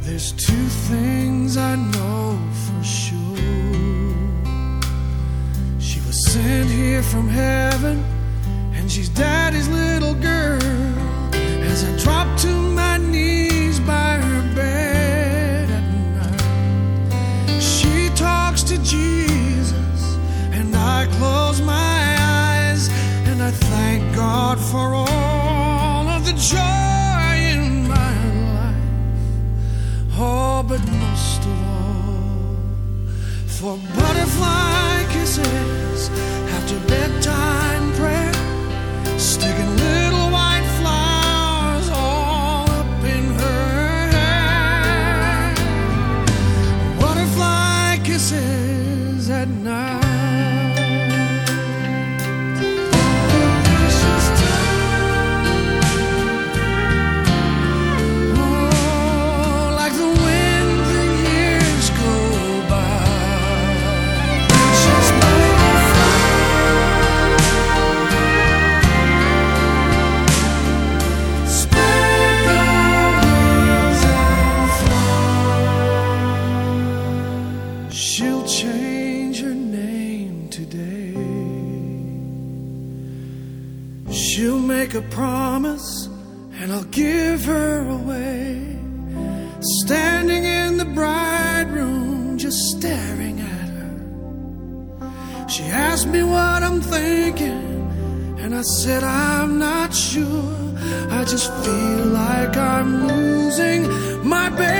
There's two things I know for sure. She was sent here from heaven, and she's Daddy's little girl. As I drop to my knees by her bed at night, she talks to Jesus, and I close my eyes, and I thank God for all of the joy in my life. Oh, but most of all, for butterfly kisses after bedtime prayer, sticking little white flowers all up in her hair. Butterfly kisses at night. She'll change her name today. She'll make a promise, and I'll give her away. Standing in the bride room, just staring at her. She asked me what I'm thinking, and I said I'm not sure. I just feel like I'm losing my baby.